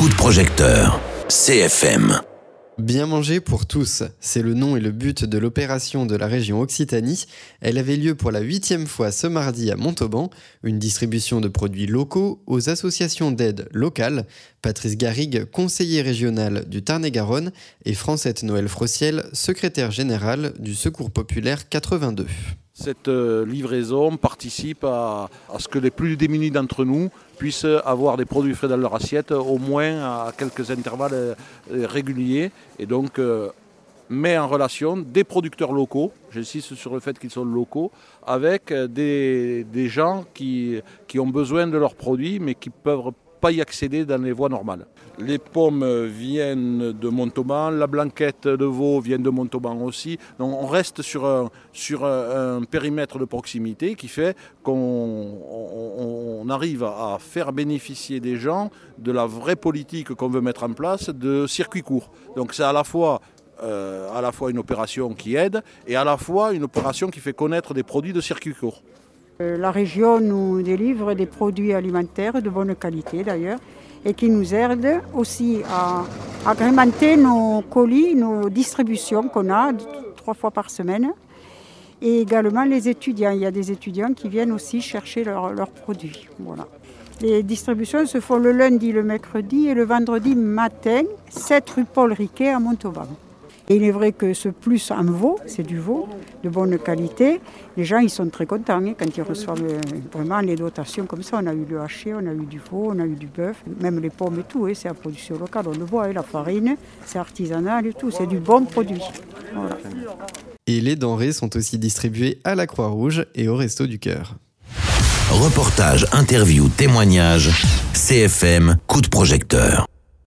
Coup de projecteur, CFM. Bien manger pour tous, c'est le nom et le but de l'opération de la région Occitanie. Elle avait lieu pour la 8e fois ce mardi à Montauban, une distribution de produits locaux aux associations d'aide locales. Patrice Garrigue, conseiller régional du Tarn-et-Garonne, et Francette Noël Frociel, secrétaire générale du Secours populaire 82. Cette livraison participe à ce que les plus démunis d'entre nous puissent avoir des produits frais dans leur assiette, au moins à quelques intervalles réguliers, et donc met en relation des producteurs locaux, j'insiste sur le fait qu'ils sont locaux, avec des gens qui ont besoin de leurs produits mais qui ne peuvent pas y accéder dans les voies normales. Les pommes viennent de Montauban, la blanquette de veau vient de Montauban aussi. Donc on reste sur un périmètre de proximité qui fait qu'on arrive à faire bénéficier des gens de la vraie politique qu'on veut mettre en place de circuit court. Donc c'est à la fois une opération qui aide et à la fois une opération qui fait connaître des produits de circuit court. La région nous délivre des produits alimentaires de bonne qualité d'ailleurs et qui nous aident aussi à agrémenter nos colis, nos distributions qu'on a 3 fois par semaine. Et également les étudiants. Il y a des étudiants qui viennent aussi chercher leurs produits. Voilà. Les distributions se font le lundi, le mercredi et le vendredi matin, 7 rue Paul Riquet à Montauban. Et il est vrai que ce plus en veau, c'est du veau de bonne qualité. Les gens ils sont très contents quand ils reçoivent vraiment les dotations comme ça. On a eu le haché, on a eu du veau, on a eu du bœuf, même les pommes et tout. C'est la production locale, on le voit, la farine, c'est artisanal et tout. C'est du bon produit. Voilà. Et les denrées sont aussi distribuées à la Croix-Rouge et au Resto du Cœur. Reportage, interview, témoignage, CFM, coup de projecteur.